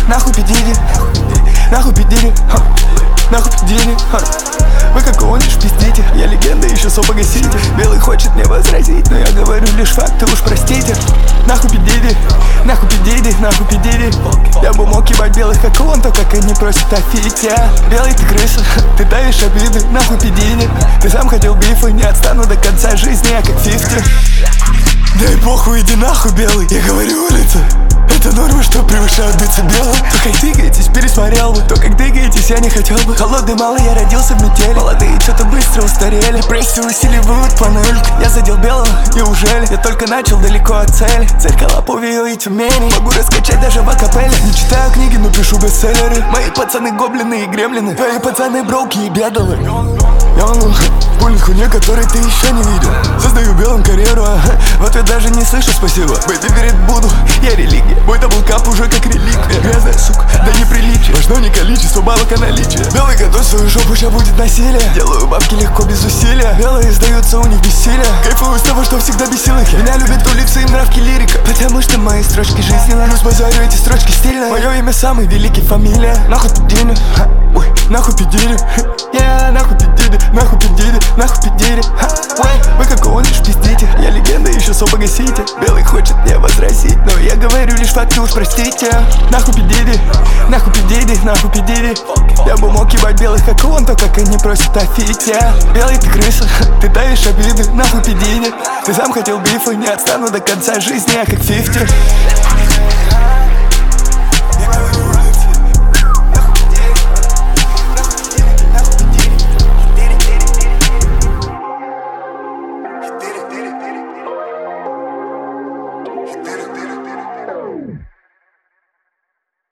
Нахуй пидили, нахуй пидили, нахуй пидили. Вы как гонишь, пиздите. Я легенда, еще со погасите. Белый хочет мне возразить, но я говорю лишь факты, уж простите. Нахуй пидили, нахуй пидили, нахуй пидили. Я бы мог ебать белых, как он, то как они просят о фите. Белый ты крыса, ты давишь обиды, нахуй пидили. Ты сам хотел бифы, не отстану до конца жизни, я как 50. Дай похуй, иди нахуй, белый. Я говорю, улица, это норма, что превышают децибелы. То как двигаетесь, пересмотрел бы. То как двигаетесь, я не хотел бы. Холодный малый, я родился в метели. Молодые что-то быстро устарели. Прессы усиливают панель. Я задел белого, неужели? Я только начал далеко от цели. Зеркала Пувио и Тюмени. Могу раскачать даже в акапелле. Не читаю книги, но пишу бестселлеры. Мои пацаны гоблины и гремлины. Твои пацаны броуки и бедалы. Я пулит хуйне, которой ты еще не видел. Создаю белым карьеру, в ответ даже не слышу спасибо. Бэйби верит буду, я религия. Мой даблкап уже как реликвия. Грязная сука, да неприличие. Важно не количество бабок, а наличие. Белый готовь свою жопу, ща будет насилие. Делаю бабки легко, без усилия. Белые сдаются, у них бессилие. Кайфую с того, что всегда бесил их. Меня любят улицы и нравки лирика. Потому что мои строчки жизненно. Плюс базарю эти строчки стильно. Мое имя самый великий, фамилия. Нахуй пидили, ой, нахуй пидили. Нахуй пидили, нахуй пидили, нахуй пидили. Вы как гонишь, пиздите. Я легенда, еще со погасите. Белый хочет мне возразить, но я говорю лишь факты, уж простите. Нахуй пидили, нахуй пидили, нахуй пидили. Я бы мог ебать белых, как он, то как они просят о фите. Белый ты крыса, ты давишь обиды, нахуй пидили. Ты сам хотел бифы, не отстану до конца жизни, я как 50. Did it.